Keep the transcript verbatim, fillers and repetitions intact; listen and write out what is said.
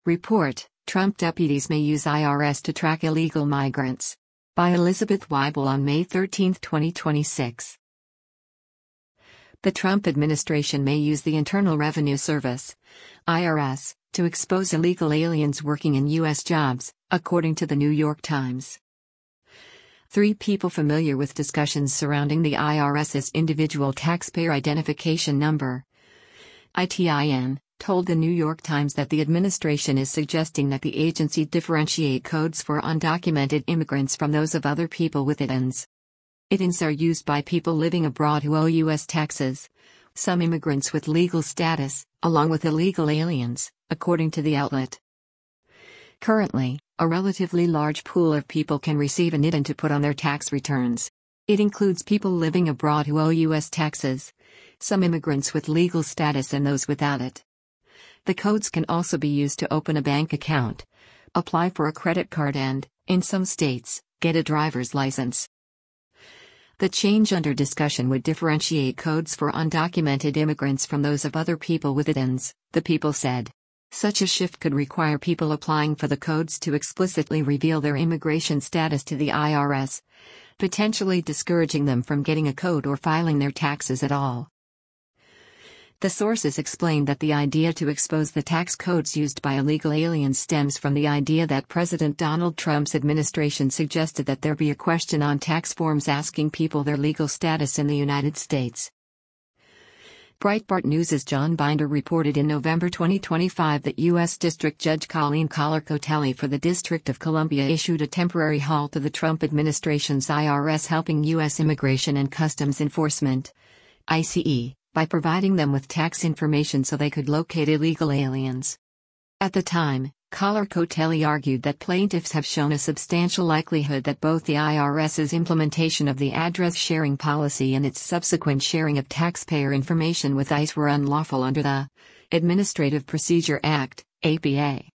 Report: Trump deputies may use I R S to track illegal migrants. By Elizabeth Weibel on May thirteenth, twenty twenty-six. The Trump administration may use the Internal Revenue Service, I R S, to expose illegal aliens working in U S jobs, according to the New York Times. Three people familiar with discussions surrounding the IRS's Individual Taxpayer Identification Number, I T I N, told the New York Times that the administration is suggesting that the agency differentiate codes for undocumented immigrants from those of other people with I T Ins. I T Ins are used by people living abroad who owe U S taxes, some immigrants with legal status, along with illegal aliens, according to the outlet. Currently, a relatively large pool of people can receive an I T N to put on their tax returns. It includes people living abroad who owe U S taxes, some immigrants with legal status and those without it. The codes can also be used to open a bank account, apply for a credit card and, in some states, get a driver's license. The change under discussion would differentiate codes for undocumented immigrants from those of other people with I T Ins, the people said. Such a shift could require people applying for the codes to explicitly reveal their immigration status to the I R S, potentially discouraging them from getting a code or filing their taxes at all. The sources explained that the idea to expose the tax codes used by illegal aliens stems from the idea that President Donald Trump's administration suggested that there be a question on tax forms asking people their legal status in the United States. Breitbart News' John Binder reported in November twenty twenty-five that U S District Judge Colleen Kollar-Kotelly for the District of Columbia issued a temporary halt to the Trump administration's I R S helping U S Immigration and Customs Enforcement, I C E, by providing them with tax information so they could locate illegal aliens. At the time, Kollar-Kotelly argued that plaintiffs have shown a substantial likelihood that both the IRS's implementation of the address sharing policy and its subsequent sharing of taxpayer information with ICE were unlawful under the Administrative Procedure Act, A P A.